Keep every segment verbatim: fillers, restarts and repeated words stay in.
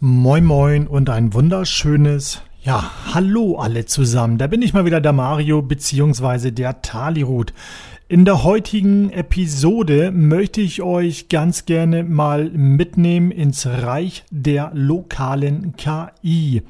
Moin Moin und ein wunderschönes, ja, hallo alle zusammen. Da bin ich mal wieder, der Mario bzw. der Talirut. In der heutigen Episode möchte ich euch ganz gerne mal mitnehmen ins Reich der lokalen K I.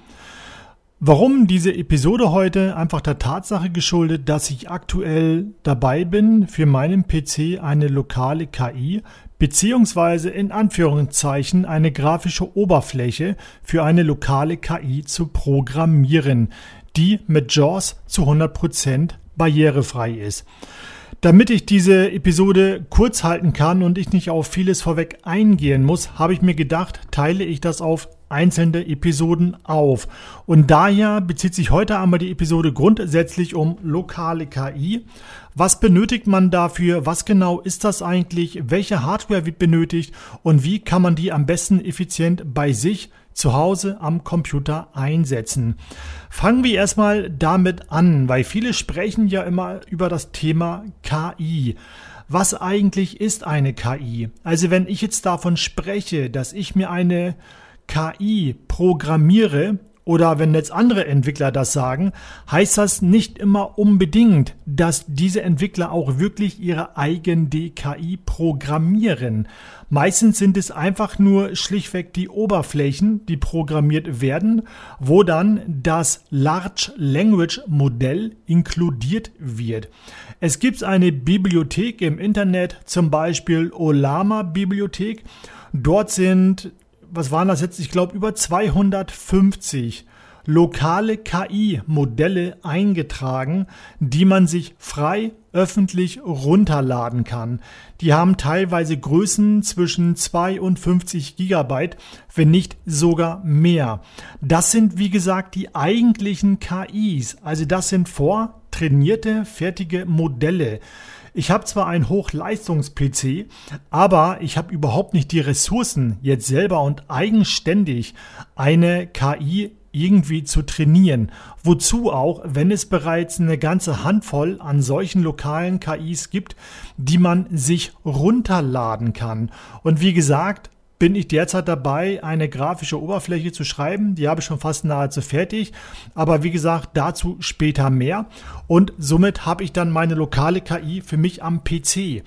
Warum diese Episode heute? Einfach der Tatsache geschuldet, dass ich aktuell dabei bin, für meinen P C eine lokale K I beziehungsweise in Anführungszeichen eine grafische Oberfläche für eine lokale K I zu programmieren, die mit JAWS zu hundert Prozent barrierefrei ist. Damit ich diese Episode kurz halten kann und ich nicht auf vieles vorweg eingehen muss, habe ich mir gedacht, teile ich das auf einzelne Episoden auf. Und daher bezieht sich heute einmal die Episode grundsätzlich um lokale K I. Was benötigt man dafür? Was genau ist das eigentlich? Welche Hardware wird benötigt? Und wie kann man die am besten effizient bei sich zu Hause am Computer einsetzen? Fangen wir erstmal damit an, weil viele sprechen ja immer über das Thema K I. Was eigentlich ist eine K I? Also wenn ich jetzt davon spreche, dass ich mir eine K I programmiere, oder wenn jetzt andere Entwickler das sagen, heißt das nicht immer unbedingt, dass diese Entwickler auch wirklich ihre eigene K I programmieren. Meistens sind es einfach nur schlichtweg die Oberflächen, die programmiert werden, wo dann das Large Language Modell inkludiert wird. Es gibt eine Bibliothek im Internet, zum Beispiel Ollama Bibliothek. Dort sind Was waren das jetzt? Ich glaube, über zweihundertfünfzig lokale K I-Modelle eingetragen, die man sich frei öffentlich runterladen kann. Die haben teilweise Größen zwischen zweiundfünfzig Gigabyte, wenn nicht sogar mehr. Das sind, wie gesagt, die eigentlichen K Is. Also das sind vortrainierte, fertige Modelle. Ich habe zwar einen Hochleistungs-P C, aber ich habe überhaupt nicht die Ressourcen, jetzt selber und eigenständig eine K I irgendwie zu trainieren. Wozu auch, wenn es bereits eine ganze Handvoll an solchen lokalen K Is gibt, die man sich runterladen kann. Und wie gesagt, bin ich derzeit dabei, eine grafische Oberfläche zu schreiben. Die habe ich schon fast nahezu fertig. Aber wie gesagt, dazu später mehr. Und somit habe ich dann meine lokale K I für mich am P C.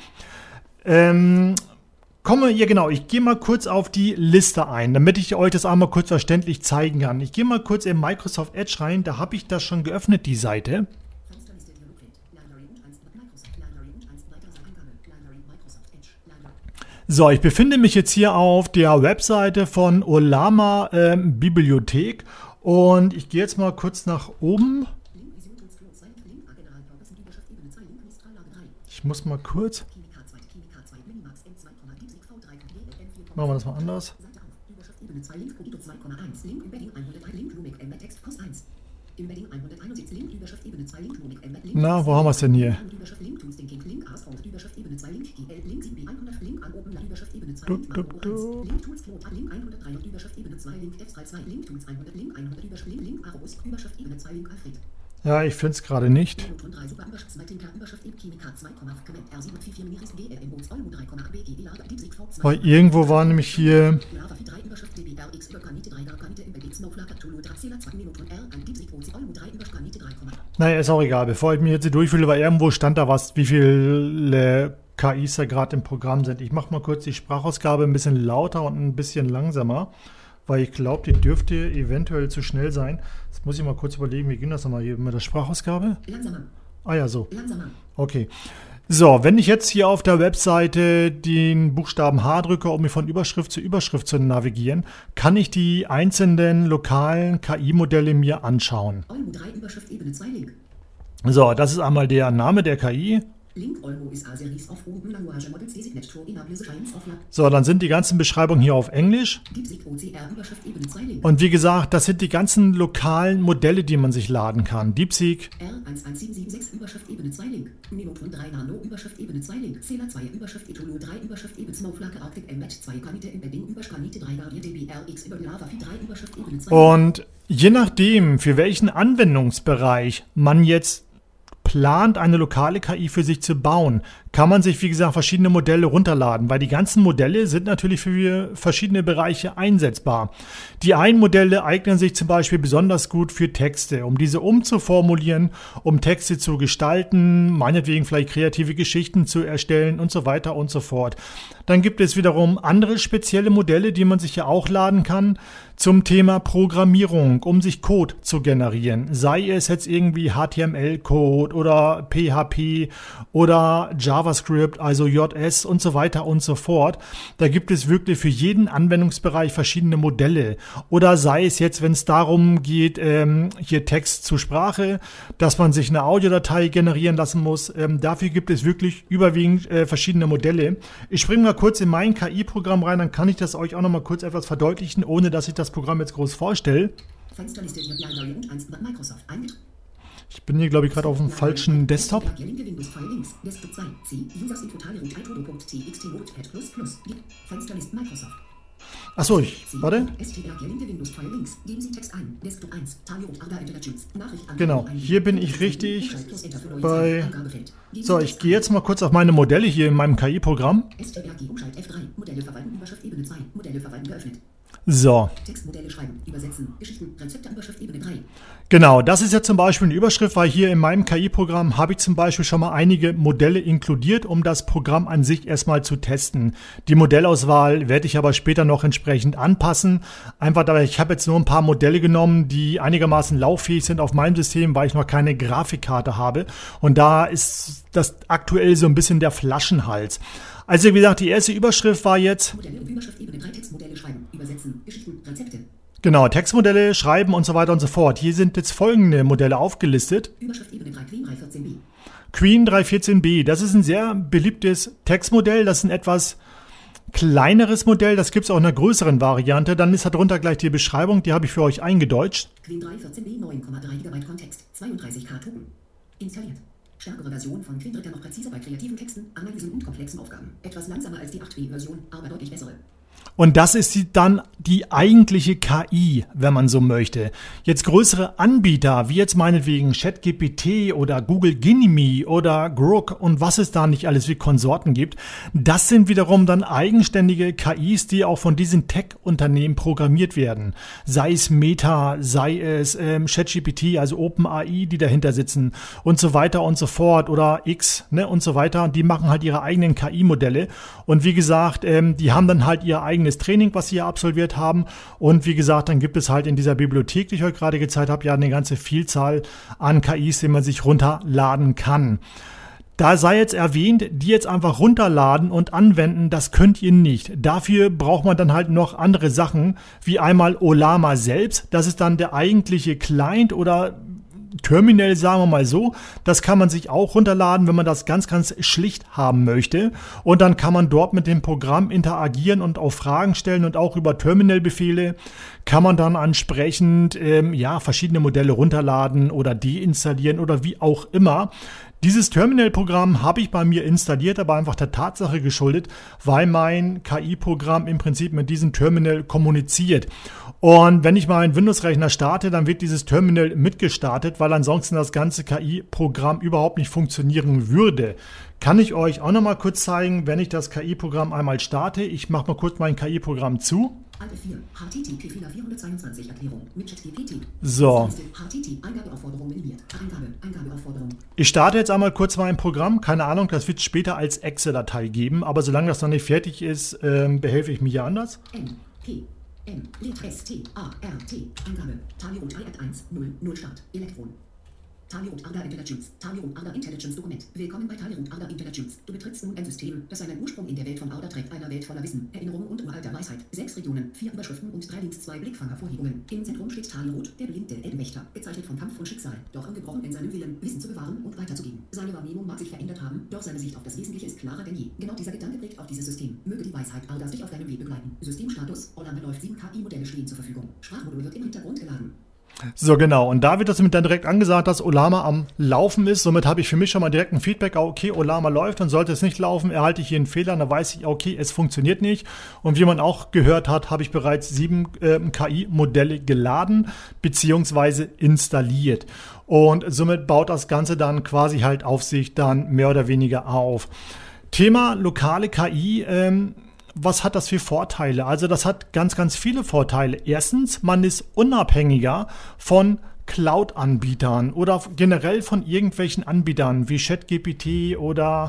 Ähm, komme hier genau, ich gehe mal kurz auf die Liste ein, damit ich euch das einmal kurz verständlich zeigen kann. Ich gehe mal kurz in Microsoft Edge rein, da habe ich das schon geöffnet, die Seite. So, ich befinde mich jetzt hier auf der Webseite von Ollama äh, Bibliothek und ich gehe jetzt mal kurz nach oben. Ich muss mal kurz. Machen wir das mal anders. Na, wo haben wir es denn hier? Dup, dup, dup. Ja, ich finde es gerade nicht. Weil irgendwo war nämlich hier... Naja, ist auch egal. Bevor ich mich jetzt hier durchfühle, weil irgendwo stand da was, wie viele K Is da gerade im Programm sind. Ich mache mal kurz die Sprachausgabe ein bisschen lauter und ein bisschen langsamer, weil ich glaube, die dürfte eventuell zu schnell sein. Jetzt muss ich mal kurz überlegen, wie ging das nochmal hier mit der Sprachausgabe? Langsamer. Ah ja, so. Langsamer. Okay. So, wenn ich jetzt hier auf der Webseite den Buchstaben H drücke, um mich von Überschrift zu Überschrift zu navigieren, kann ich die einzelnen lokalen K I-Modelle mir anschauen. So, das ist einmal der Name der K I. So, dann sind die ganzen Beschreibungen hier auf Englisch. Und wie gesagt, das sind die ganzen lokalen Modelle, die man sich laden kann. DeepSeek. R eins eins sieben sieben sechs Überschrift Ebene zwei Link. Nemotron drei Nano Überschrift Ebene zwei Link. Zähler zwei Überschrift Etolo drei Überschrift Ebene Snowflake Arctic M Match zwei Kanite Embedding Überschkanite drei Guardian D B R X über Lava drei Überschrift Ebene zwei. Und je nachdem, für welchen Anwendungsbereich man jetzt plant, eine lokale K I für sich zu bauen, kann man sich, wie gesagt, verschiedene Modelle runterladen, weil die ganzen Modelle sind natürlich für verschiedene Bereiche einsetzbar. Die einen Modelle eignen sich zum Beispiel besonders gut für Texte, um diese umzuformulieren, um Texte zu gestalten, meinetwegen vielleicht kreative Geschichten zu erstellen und so weiter und so fort. Dann gibt es wiederum andere spezielle Modelle, die man sich ja auch laden kann zum Thema Programmierung, um sich Code zu generieren. Sei es jetzt irgendwie H T M L-Code oder P H P oder JavaScript, also J S und so weiter und so fort. Da gibt es wirklich für jeden Anwendungsbereich verschiedene Modelle. Oder sei es jetzt, wenn es darum geht, ähm, hier Text zu Sprache, dass man sich eine Audiodatei generieren lassen muss. Ähm, dafür gibt es wirklich überwiegend äh, verschiedene Modelle. Ich springe mal kurz in mein K I-Programm rein, dann kann ich das euch auch noch mal kurz etwas verdeutlichen, ohne dass ich das Programm jetzt groß vorstelle. Ich bin hier, glaube ich, gerade auf dem falschen Desktop. Achso, ich, warte. Genau, hier bin ich richtig bei... So, ich gehe jetzt mal kurz auf meine Modelle hier in meinem K I-Programm. So. Textmodelle schreiben, übersetzen, Geschichten, Rezepte, Überschrift, Ebene drei. Genau, das ist jetzt zum Beispiel eine Überschrift, weil hier in meinem K I-Programm habe ich zum Beispiel schon mal einige Modelle inkludiert, um das Programm an sich erstmal zu testen. Die Modellauswahl werde ich aber später noch entsprechend anpassen. Einfach, aber ich habe jetzt nur ein paar Modelle genommen, die einigermaßen lauffähig sind auf meinem System, weil ich noch keine Grafikkarte habe. Und da ist das aktuell so ein bisschen der Flaschenhals. Also wie gesagt, die erste Überschrift war jetzt... Modelle und Überschrift Ebene drei, Textmodelle schreiben, übersetzen, Geschichten, Rezepte. Genau, Textmodelle schreiben und so weiter und so fort. Hier sind jetzt folgende Modelle aufgelistet. Überschrift Ebene drei, Queen drei vierzehn b. Queen drei vierzehn b, das ist ein sehr beliebtes Textmodell. Das ist ein etwas kleineres Modell. Das gibt es auch in einer größeren Variante. Dann ist darunter gleich die Beschreibung, die habe ich für euch eingedeutscht. Queen drei vierzehn b, neun Komma drei Gigabyte Kontext, zweiunddreißig K Token. Installiert. Stärkere Version von Queen dritter noch präziser bei kreativen Texten, Analysen und komplexen Aufgaben. Etwas langsamer als die acht b-Version, aber deutlich bessere. Und das ist die, dann die eigentliche K I, wenn man so möchte. Jetzt größere Anbieter, wie jetzt meinetwegen ChatGPT oder Google Gemini oder Grok und was es da nicht alles wie Konsorten gibt, das sind wiederum dann eigenständige K Is, die auch von diesen Tech-Unternehmen programmiert werden. Sei es Meta, sei es ähm, ChatGPT, also OpenAI, die dahinter sitzen und so weiter und so fort oder X, ne, und so weiter. Die machen halt ihre eigenen K I-Modelle und wie gesagt, ähm, die haben dann halt ihr eigenes Training, was sie ja absolviert haben. Und wie gesagt, dann gibt es halt in dieser Bibliothek, die ich euch gerade gezeigt habe, ja eine ganze Vielzahl an K Is, die man sich runterladen kann. Da sei jetzt erwähnt, die jetzt einfach runterladen und anwenden, das könnt ihr nicht. Dafür braucht man dann halt noch andere Sachen, wie einmal Ollama selbst. Das ist dann der eigentliche Client oder Terminal, sagen wir mal so. Das kann man sich auch runterladen, wenn man das ganz, ganz schlicht haben möchte. Und dann kann man dort mit dem Programm interagieren und auch Fragen stellen und auch über Terminal-Befehle kann man dann entsprechend ähm, ja, verschiedene Modelle runterladen oder deinstallieren oder wie auch immer. Dieses Terminal-Programm habe ich bei mir installiert, aber einfach der Tatsache geschuldet, weil mein K I-Programm im Prinzip mit diesem Terminal kommuniziert. Und wenn ich meinen Windows-Rechner starte, dann wird dieses Terminal mitgestartet, weil ansonsten das ganze K I-Programm überhaupt nicht funktionieren würde. Kann ich euch auch noch mal kurz zeigen, wenn ich das K I-Programm einmal starte. Ich mache mal kurz mein K I-Programm zu. So. Ich starte jetzt einmal kurz mein Programm. Keine Ahnung, das wird später als Excel-Datei geben, aber solange das noch nicht fertig ist, ähm, behelfe ich mir ja anders. M, P, M, S, T, A, R, T, Eingabe, Talirot I at eins, null, null Start, Elektron. Talirot Arda Intelligence. Talirot Arda Intelligence Dokument. Willkommen bei Talirot Arda Intelligence. Du betrittst nun ein System, das seinen Ursprung in der Welt von Arda trägt, einer Welt voller Wissen, Erinnerung und uralter Weisheit. Sechs Regionen, vier Überschriften und drei Links, zwei Blickfangervorhebungen. Im Zentrum steht Talirot, der blinde Elbenwächter, gezeichnet von Kampf und Schicksal, doch angebrochen in seinem Willen, Wissen zu bewahren und weiterzugeben. Seine Wahrnehmung mag sich verändert haben, doch seine Sicht auf das Wesentliche ist klarer denn je. Genau dieser Gedanke prägt auch dieses System. Möge die Weisheit Ardas dich auf deinem Weg begleiten. Systemstatus: Ollama läuft, sieben K I-Modelle stehen zur Verfügung. Sprachmodul wird im Hintergrund geladen. So, genau. Und da wird das mit dann direkt angesagt, dass Ollama am Laufen ist. Somit habe ich für mich schon mal direkt ein Feedback. Okay, Ollama läuft, dann sollte es nicht laufen. Erhalte ich hier einen Fehler, dann weiß ich, okay, es funktioniert nicht. Und wie man auch gehört hat, habe ich bereits sieben äh, K I-Modelle geladen bzw. installiert. Und somit baut das Ganze dann quasi halt auf sich dann mehr oder weniger auf. Thema lokale K I, ähm, was hat das für Vorteile? Also das hat ganz, ganz viele Vorteile. Erstens, man ist unabhängiger von Cloud-Anbietern oder generell von irgendwelchen Anbietern wie ChatGPT oder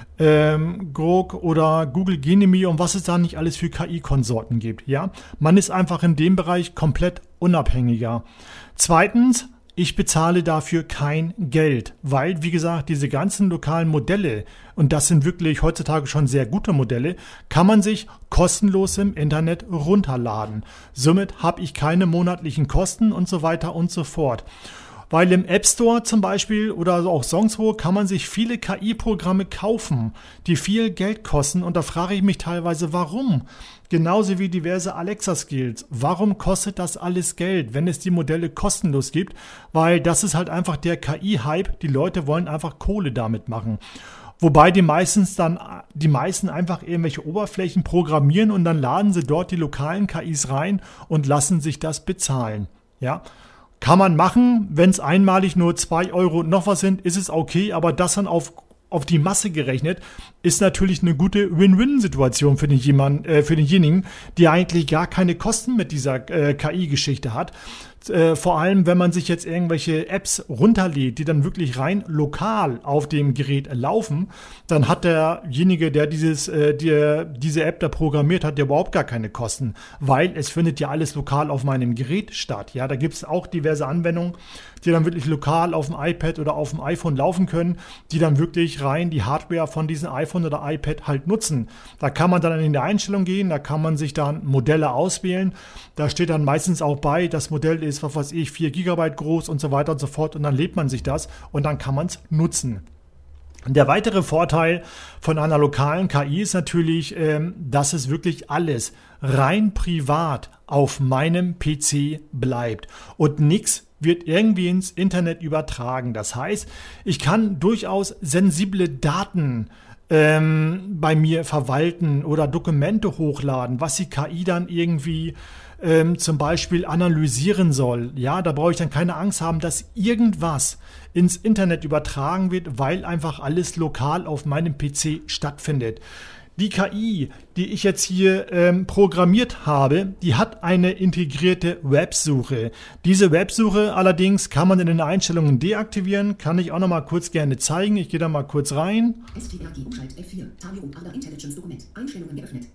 ähm, Grok oder Google Gemini und was es da nicht alles für K I-Konsorten gibt. Ja, man ist einfach in dem Bereich komplett unabhängiger. Zweitens, ich bezahle dafür kein Geld, weil, wie gesagt, diese ganzen lokalen Modelle, und das sind wirklich heutzutage schon sehr gute Modelle, kann man sich kostenlos im Internet runterladen. Somit habe ich keine monatlichen Kosten und so weiter und so fort. Weil im App Store zum Beispiel oder auch sonst wo kann man sich viele K I-Programme kaufen, die viel Geld kosten. Und da frage ich mich teilweise, warum? Genauso wie diverse Alexa-Skills. Warum kostet das alles Geld, wenn es die Modelle kostenlos gibt? Weil das ist halt einfach der K I-Hype. Die Leute wollen einfach Kohle damit machen. Wobei die meistens dann, die meisten einfach irgendwelche Oberflächen programmieren und dann laden sie dort die lokalen K Is rein und lassen sich das bezahlen. Ja. Kann man machen, wenn es einmalig nur zwei Euro noch was sind, ist es okay, aber das dann auf, auf die Masse gerechnet, ist natürlich eine gute Win-Win-Situation für den jemand, äh, für denjenigen, der eigentlich gar keine Kosten mit dieser äh, K I-Geschichte hat. Äh, vor allem, wenn man sich jetzt irgendwelche Apps runterlädt, die dann wirklich rein lokal auf dem Gerät laufen, dann hat derjenige, der dieses, äh, der, diese App da programmiert hat, der überhaupt gar keine Kosten, weil es findet ja alles lokal auf meinem Gerät statt. Ja, da gibt es auch diverse Anwendungen, die dann wirklich lokal auf dem iPad oder auf dem iPhone laufen können, die dann wirklich rein die Hardware von diesem iPhone oder iPad halt nutzen. Da kann man dann in die Einstellung gehen, da kann man sich dann Modelle auswählen. Da steht dann meistens auch bei, das Modell ist, was weiß ich, vier Gigabyte groß und so weiter und so fort und dann lädt man sich das und dann kann man es nutzen. Der weitere Vorteil von einer lokalen K I ist natürlich, ähm, dass es wirklich alles rein privat auf meinem P C bleibt und nichts wird irgendwie ins Internet übertragen. Das heißt, ich kann durchaus sensible Daten ähm, bei mir verwalten oder Dokumente hochladen, was die K I dann irgendwie ähm, zum Beispiel analysieren soll. Ja, da brauche ich dann keine Angst haben, dass irgendwas ins Internet übertragen wird, weil einfach alles lokal auf meinem P C stattfindet. Die K I, die ich jetzt hier ähm, programmiert habe, die hat eine integrierte Websuche. Diese Websuche allerdings kann man in den Einstellungen deaktivieren. Kann ich auch noch mal kurz gerne zeigen. Ich gehe da mal kurz rein. S T R G Umschalt F vier, Talio Other Intelligence Dokument, Einstellungen geöffnet.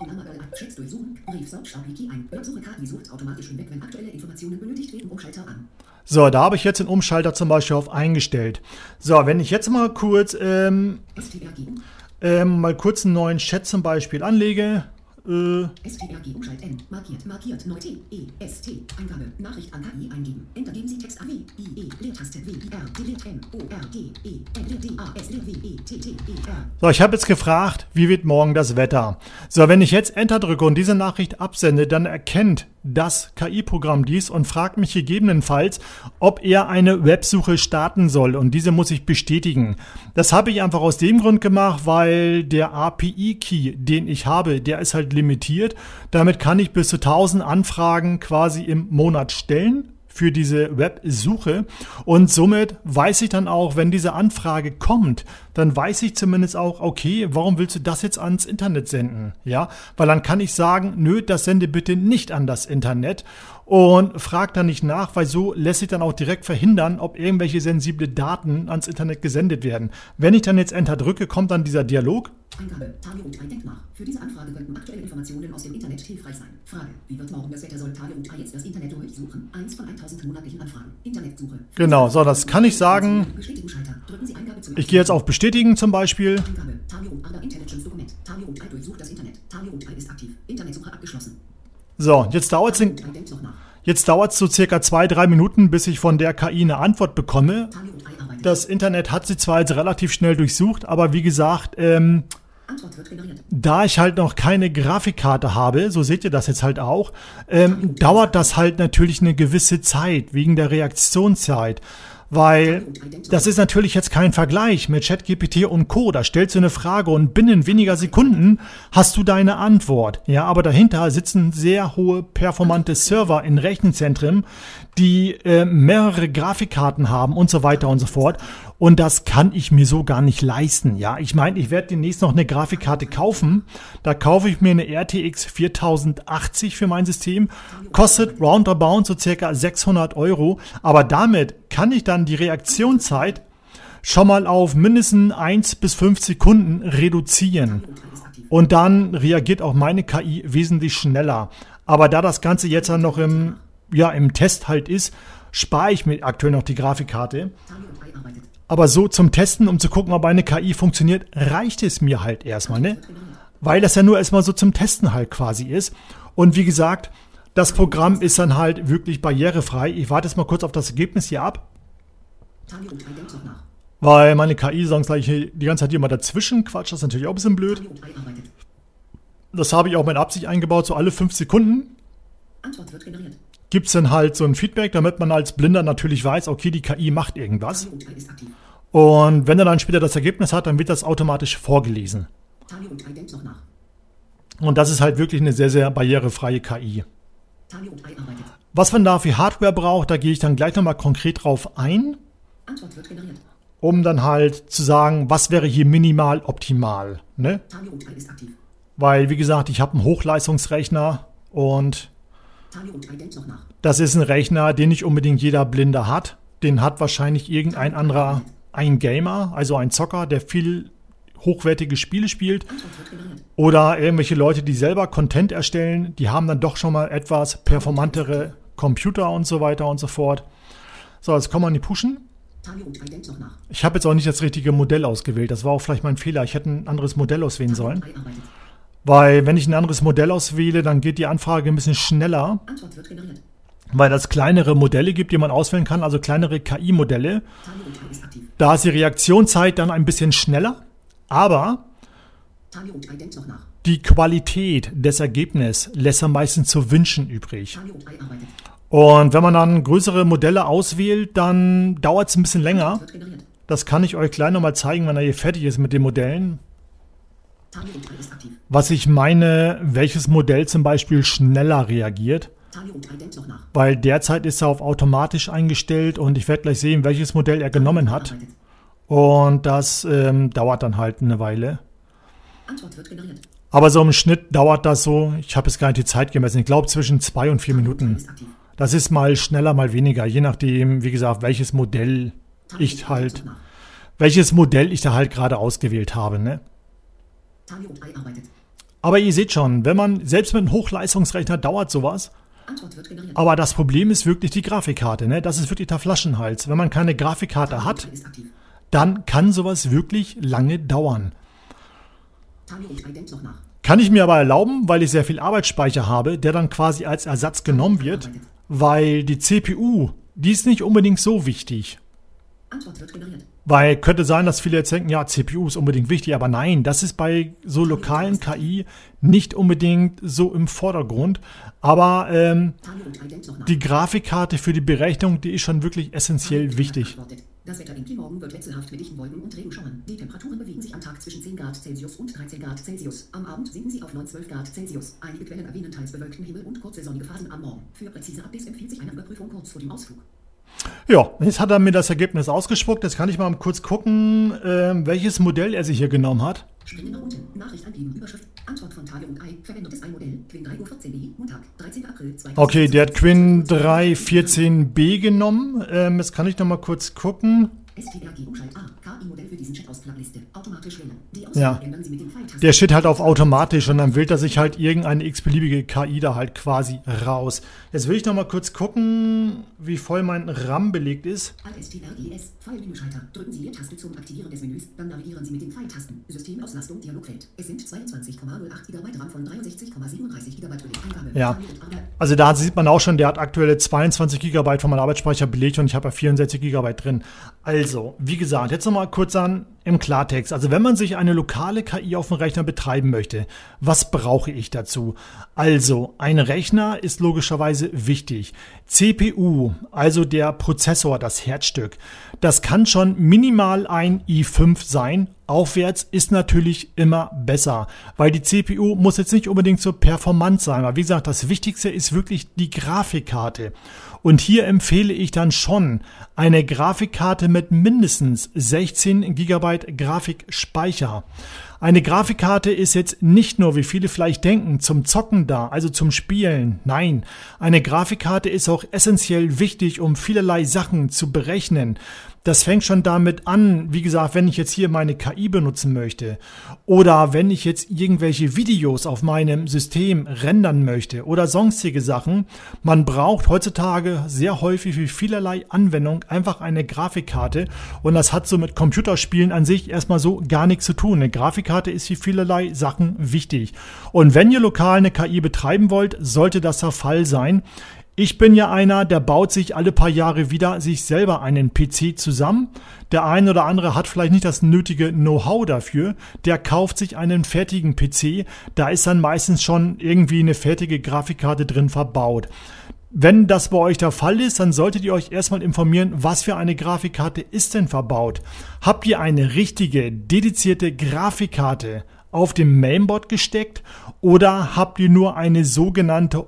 Chats durchsuchen, Briefsearch Wiki ein. Websuche K I sucht automatisch hinweg, wenn aktuelle Informationen benötigt werden. Umschalter an. So, da habe ich jetzt den Umschalter zum Beispiel auf eingestellt. So, wenn ich jetzt mal kurz ähm, S T R G Ähm, mal kurz einen neuen Chat zum Beispiel anlege. Äh, S T R G Umschalt N, markiert, markiert, neu T, E, S, T, Eingabe, Nachricht an K I eingeben. Enter geben Sie Text A, W, I, E, Leertaste, W, I, R, Delete, M, O, R, G, E, N, D, A, S, L, W, E, T, T, E, R. So, ich habe jetzt gefragt, wie wird morgen das Wetter? So, wenn ich jetzt Enter drücke und diese Nachricht absende, dann erkennt das K I-Programm dies und fragt mich gegebenenfalls, ob er eine Websuche starten soll und diese muss ich bestätigen. Das habe ich einfach aus dem Grund gemacht, weil der A P I-Key, den ich habe, der ist halt limitiert. Damit kann ich bis zu tausend Anfragen quasi im Monat stellen für diese Websuche und somit weiß ich dann auch, wenn diese Anfrage kommt, dann weiß ich zumindest auch, okay, warum willst du das jetzt ans Internet senden? Ja, weil dann kann ich sagen, nö, das sende bitte nicht an das Internet und frag dann nicht nach, weil so lässt sich dann auch direkt verhindern, ob irgendwelche sensible Daten ans Internet gesendet werden. Wenn ich dann jetzt Enter drücke, kommt dann dieser Dialog. Eingabe, Talio und denkt nach. Für diese Anfrage könnten aktuelle Informationen aus dem Internet hilfreich sein. Frage, wie wird morgen das Wetter? Soll Talio und jetzt das Internet durchsuchen? Eins von tausend monatlichen Anfragen. Internetsuche. Genau, so, das kann ich sagen. Drücken Sie Eingabe zum Ich gehe jetzt auf Bestätigen zum Beispiel. Eingabe, Talio und Other Intelligence Dokument. Talio und durchsucht das Internet. Talio und ist aktiv. Internetsuche abgeschlossen. So, jetzt dauert es jetzt dauert es so circa zwei, drei Minuten, bis ich von der K I eine Antwort bekomme. Das Internet hat sie zwar jetzt relativ schnell durchsucht, aber wie gesagt, ähm, da ich halt noch keine Grafikkarte habe, so seht ihr das jetzt halt auch, ähm, dauert das halt natürlich eine gewisse Zeit wegen der Reaktionszeit. Weil das ist natürlich jetzt kein Vergleich mit ChatGPT und Co. Da stellst du eine Frage und binnen weniger Sekunden hast du deine Antwort. Ja, aber dahinter sitzen sehr hohe performante Server in Rechenzentren, die äh, mehrere Grafikkarten haben und so weiter und so fort. Und das kann ich mir so gar nicht leisten. Ja, ich meine, ich werde demnächst noch eine Grafikkarte kaufen. Da kaufe ich mir eine R T X viertausendachtzig für mein System. Kostet roundabout so circa sechshundert Euro. Aber damit kann ich dann die Reaktionszeit schon mal auf mindestens eins bis fünf Sekunden reduzieren. Und dann reagiert auch meine K I wesentlich schneller. Aber da das Ganze jetzt dann noch im, ja, im Test halt ist, spare ich mir aktuell noch die Grafikkarte. Aber so zum Testen, um zu gucken, ob eine K I funktioniert, reicht es mir halt erstmal, ne? Weil das ja nur erstmal so zum Testen halt quasi ist. Und wie gesagt, das Programm ist dann halt wirklich barrierefrei. Ich warte jetzt mal kurz auf das Ergebnis hier ab. Weil meine K I sonst gleich die ganze Zeit hier mal dazwischen quatscht. Das ist natürlich auch ein bisschen blöd. Das habe ich auch mit Absicht eingebaut, so alle fünf Sekunden. Gibt es dann halt so ein Feedback, damit man als Blinder natürlich weiß, okay, die K I macht irgendwas. Und wenn er dann später das Ergebnis hat, dann wird das automatisch vorgelesen. Und das ist halt wirklich eine sehr, sehr barrierefreie K I. Was man da für Hardware braucht, da gehe ich dann gleich nochmal konkret drauf ein, um dann halt zu sagen, was wäre hier minimal optimal. Ne? Weil, wie gesagt, ich habe einen Hochleistungsrechner und das ist ein Rechner, den nicht unbedingt jeder Blinde hat. Den hat wahrscheinlich irgendein anderer, ein Gamer, also ein Zocker, der viel hochwertige Spiele spielt. Oder irgendwelche Leute, die selber Content erstellen, die haben dann doch schon mal etwas performantere Computer und so weiter und so fort. So, jetzt kommen wir an die Pushen. Ich habe jetzt auch nicht das richtige Modell ausgewählt. Das war auch vielleicht mein Fehler. Ich hätte ein anderes Modell auswählen sollen. Weil wenn ich ein anderes Modell auswähle, dann geht die Anfrage ein bisschen schneller. Weil es kleinere Modelle gibt, die man auswählen kann, also kleinere K I-Modelle. Da ist die Reaktionszeit dann ein bisschen schneller, aber die Qualität des Ergebnisses lässt am meisten zu wünschen übrig. Und wenn man dann größere Modelle auswählt, dann dauert es ein bisschen länger. Das kann ich euch gleich nochmal zeigen, wenn er hier fertig ist mit den Modellen. Was ich meine, welches Modell zum Beispiel schneller reagiert. Weil derzeit ist er auf automatisch eingestellt und ich werde gleich sehen, welches Modell er genommen hat. Und das ähm, dauert dann halt eine Weile. Aber so im Schnitt dauert das so, ich habe jetzt gar nicht die Zeit gemessen, ich glaube zwischen zwei und vier Minuten. Das ist mal schneller, mal weniger, je nachdem, wie gesagt, welches Modell ich halt, welches Modell ich da halt gerade ausgewählt habe, ne? Aber ihr seht schon, wenn man, selbst mit einem Hochleistungsrechner dauert sowas. Aber das Problem ist wirklich die Grafikkarte, ne? Das ist wirklich der Flaschenhals. Wenn man keine Grafikkarte hat, dann kann sowas wirklich lange dauern. Kann ich mir aber erlauben, weil ich sehr viel Arbeitsspeicher habe, der dann quasi als Ersatz genommen wird, weil die C P U, die ist nicht unbedingt so wichtig. Weil könnte sein, dass viele jetzt denken, ja, C P U ist unbedingt wichtig, aber nein, das ist bei so lokalen K I nicht unbedingt so im Vordergrund. Aber ähm, die Grafikkarte für die Berechnung, die ist schon wirklich essentiell wichtig. Das Wetter in Primorgen wird wechselhaft mit dichten Wolken und Regenschauern. Die Temperaturen bewegen sich am Tag zwischen zehn Grad Celsius und dreizehn Grad Celsius. Am Abend sinken sie auf neun bis zwölf Grad Celsius. Einige Quellen erwähnen teils bewölkten Himmel und kurze sonnige Phasen am Morgen. Für präzise Updates empfiehlt sich eine Überprüfung kurz vor dem Ausflug. Ja, jetzt hat er mir das Ergebnis ausgespuckt. Jetzt kann ich mal kurz gucken, äh, welches Modell er sich hier genommen hat. Springen nach unten. Nachricht eingeben. Überschrift. Antwort von Thalia und Ei. Verwendetes Ei-Modell. Quinn drei Uhr vierzehn B. Montag. dreizehnter April zweitausendzweiundzwanzig. Okay, der hat Quinn drei vierzehn B genommen. Ähm, jetzt kann ich noch mal kurz gucken. S T R G-Umschalt A. K I-Modell für diesen Chat aus Playliste. Automatisch wählen. Die Ja. Auswahl ändern Sie mit dem Pfeiltasten. Der steht halt auf automatisch und dann wählt er sich halt irgendeine x-beliebige K I da halt quasi raus. Jetzt will ich noch mal kurz gucken, wie voll mein RAM belegt ist. Alt S T R G S. Pfeilmenüschalter. Drücken Sie Leertaste zum Aktivieren des Menüs. Dann navigieren Sie mit den Pfeiltasten. Systemauslastung Dialogfeld. Es sind zweiundzwanzig Komma null acht Gigabyte RAM von dreiundsechzig Komma siebenunddreißig Gigabyte Eingabe. Ja. Also da sieht man auch schon, der hat aktuelle zweiundzwanzig Gigabyte von meinem Arbeitsspeicher belegt und ich habe ja vierundsechzig Gigabyte drin. Also, wie gesagt, jetzt noch mal kurz an im Klartext, also wenn man sich eine lokale K I auf dem Rechner betreiben möchte, was brauche ich dazu? Also, ein Rechner ist logischerweise wichtig. C P U, also der Prozessor, das Herzstück, das kann schon minimal ein i fünf sein. Aufwärts ist natürlich immer besser, weil die C P U muss jetzt nicht unbedingt so performant sein. Aber wie gesagt, das Wichtigste ist wirklich die Grafikkarte. Und hier empfehle ich dann schon eine Grafikkarte mit mindestens sechzehn Gigabyte Grafikspeicher. Eine Grafikkarte ist jetzt nicht nur, wie viele vielleicht denken, zum Zocken da, also zum Spielen. Nein, eine Grafikkarte ist auch essentiell wichtig, um vielerlei Sachen zu berechnen. Das fängt schon damit an, wie gesagt, wenn ich jetzt hier meine K I benutzen möchte oder wenn ich jetzt irgendwelche Videos auf meinem System rendern möchte oder sonstige Sachen. Man braucht heutzutage sehr häufig für vielerlei Anwendung einfach eine Grafikkarte und das hat so mit Computerspielen an sich erstmal so gar nichts zu tun. Eine Grafikkarte ist für vielerlei Sachen wichtig. Und wenn ihr lokal eine K I betreiben wollt, sollte das der Fall sein. Ich bin ja einer, der baut sich alle paar Jahre wieder sich selber einen P C zusammen. Der eine oder andere hat vielleicht nicht das nötige Know-how dafür. Der kauft sich einen fertigen P C. Da ist dann meistens schon irgendwie eine fertige Grafikkarte drin verbaut. Wenn das bei euch der Fall ist, dann solltet ihr euch erstmal informieren, was für eine Grafikkarte ist denn verbaut. Habt ihr eine richtige, dedizierte Grafikkarte auf dem Mainboard gesteckt oder habt ihr nur eine sogenannte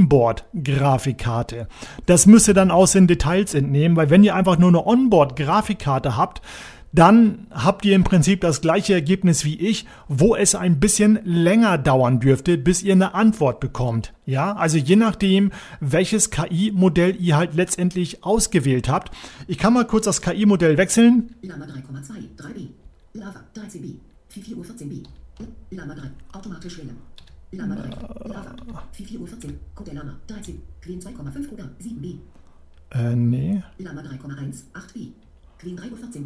Onboard-Grafikkarte? Das müsst ihr dann aus den Details entnehmen, weil wenn ihr einfach nur eine Onboard-Grafikkarte habt, dann habt ihr im Prinzip das gleiche Ergebnis wie ich, wo es ein bisschen länger dauern dürfte, bis ihr eine Antwort bekommt. Ja, also je nachdem, welches K I-Modell ihr halt letztendlich ausgewählt habt. Ich kann mal kurz das K I-Modell wechseln. Lama drei Komma zwei, drei B. Lava dreizehn B. vier Uhr vierzehn B. Lama drei. Automatisch wählen. Lama drei. Lava. vier Uhr vierzehn. Code Lama dreizehn. Queen zwei Komma fünf oder sieben B. Äh, nee. Lama drei Komma eins, acht B. Queen drei Uhr vierzehn B.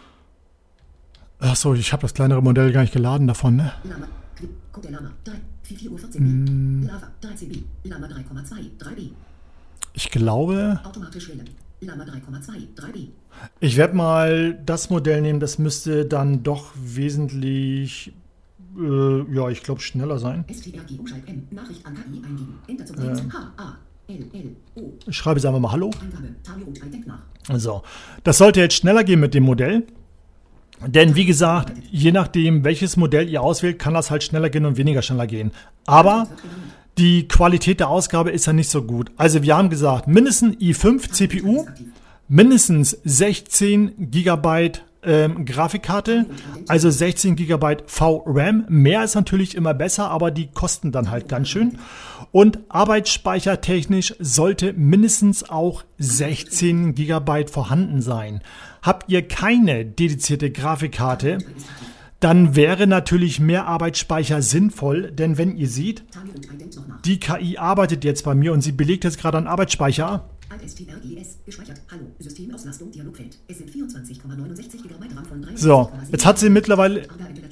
Achso, ich habe das kleinere Modell gar nicht geladen davon, ne? Lama. Code Lama drei. vier Uhr vierzehn B. Lava dreizehn B. Lama drei Komma zwei, drei B. Ich glaube... Automatisch wählen. Lama drei Komma zwei, drei B. Ich werde mal das Modell nehmen, das müsste dann doch wesentlich... Äh, ja, ich glaube schneller sein. S T R G Umschalt M. Nachricht an K I eingeben. Enter zum Text. Äh. H A L L O. Ich schreibe jetzt einfach mal Hallo. Eingabe. Talirut. Ein Denk nach. So, das sollte jetzt schneller gehen mit dem Modell. Denn wie gesagt, je nachdem, welches Modell ihr auswählt, kann das halt schneller gehen und weniger schneller gehen. Aber die Qualität der Ausgabe ist ja nicht so gut. Also wir haben gesagt, mindestens i fünf C P U, mindestens sechzehn Gigabyte ähm, Grafikkarte, also sechzehn Gigabyte V RAM. Mehr ist natürlich immer besser, aber die kosten dann halt ganz schön. Und arbeitsspeichertechnisch sollte mindestens auch sechzehn Gigabyte vorhanden sein. Habt ihr keine dedizierte Grafikkarte, dann wäre natürlich mehr Arbeitsspeicher sinnvoll, denn wenn ihr seht, die K I arbeitet jetzt bei mir und sie belegt jetzt gerade einen Arbeitsspeicher. So, jetzt hat sie mittlerweile...